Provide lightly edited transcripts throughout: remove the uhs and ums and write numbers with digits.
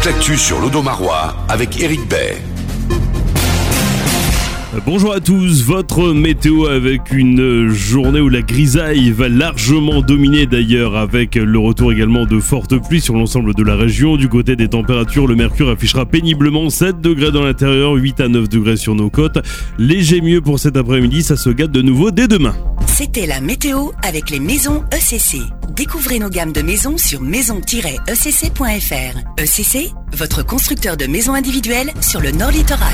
toute l'actu sur l'Audomarois avec Éric Bay. Bonjour à tous, votre météo avec une journée où la grisaille va largement dominer d'ailleurs, avec le retour également de fortes pluies sur l'ensemble de la région. Du côté des températures, le mercure affichera péniblement 7 degrés dans l'intérieur, 8 à 9 degrés sur nos côtes. Léger mieux pour cet après-midi, ça se gâte de nouveau dès demain. C'était la météo avec les maisons ECC. Découvrez nos gammes de maisons sur maison-ecc.fr. ECC, votre constructeur de maisons individuelles sur le Nord Littoral.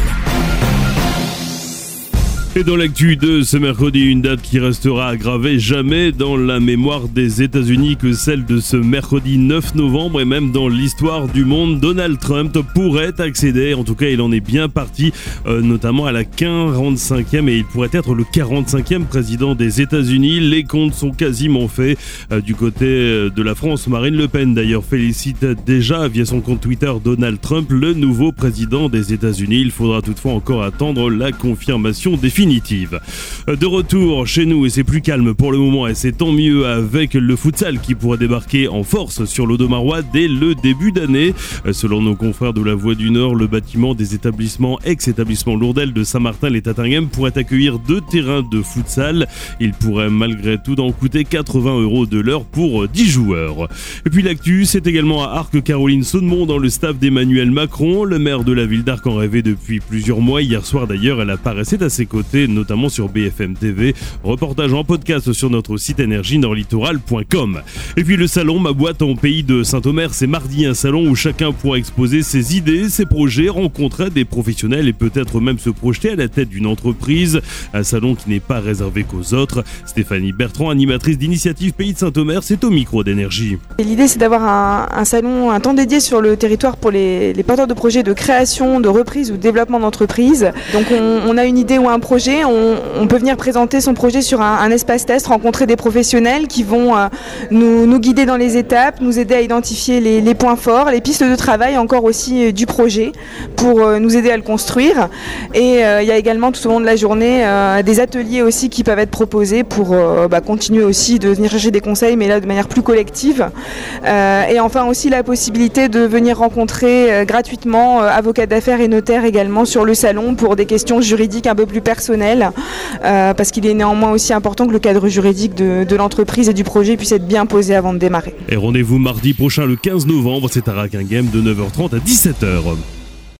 Et dans l'actu de ce mercredi, une date qui restera aggravée jamais dans la mémoire des États-Unis que celle de ce mercredi 9 novembre et même dans l'histoire du monde. Donald Trump pourrait accéder, en tout cas il en est bien parti, notamment à la 45e, et il pourrait être le 45e président des États-Unis. Les comptes sont quasiment faits. Du côté de la France, Marine Le Pen d'ailleurs félicite déjà via son compte Twitter Donald Trump, le nouveau président des États-Unis. Il faudra toutefois encore attendre la confirmation définitive. De retour chez nous, et c'est plus calme pour le moment, et c'est tant mieux, avec le futsal qui pourrait débarquer en force sur l'Audomarois dès le début d'année. Selon nos confrères de la Voix du Nord, le bâtiment des ex-établissements Lourdel de Saint-Martin-les-Tatinghem pourrait accueillir 2 terrains de futsal. Il pourrait malgré tout en coûter 80 € de l'heure pour 10 joueurs. Et puis l'actu, c'est également à Arc Caroline Saunemont dans le staff d'Emmanuel Macron. Le maire de la ville d'Arc en rêvait depuis plusieurs mois. Hier soir d'ailleurs, elle apparaissait à ses côtés, notamment sur BFM TV. Reportage en podcast sur notre site énergie-nordlittoral.com. Et puis le salon Ma Boîte en Pays de Saint-Omer, c'est mardi, un salon où chacun pourra exposer ses idées, ses projets, rencontrer des professionnels et peut-être même se projeter à la tête d'une entreprise. Un salon qui n'est pas réservé qu'aux autres. Stéphanie Bertrand, animatrice d'Initiative Pays de Saint-Omer, c'est au micro d'Énergie. Et l'idée, c'est d'avoir un salon, un temps dédié sur le territoire pour les porteurs de projets de création, de reprise ou de développement d'entreprise. Donc on a une idée ou un projet, on peut venir présenter son projet sur un espace test, rencontrer des professionnels qui vont nous guider dans les étapes, nous aider à identifier les points forts, les pistes de travail encore aussi du projet pour nous aider à le construire. Et il y a également tout au long de la journée des ateliers aussi qui peuvent être proposés pour continuer aussi de venir chercher des conseils, mais là de manière plus collective. Et enfin aussi la possibilité de venir rencontrer gratuitement avocats d'affaires et notaires également sur le salon pour des questions juridiques un peu plus personnelles, parce qu'il est néanmoins aussi important que le cadre juridique de l'entreprise et du projet puisse être bien posé avant de démarrer. Et rendez-vous mardi prochain le 15 novembre, c'est à Raquinghem de 9h30 à 17h.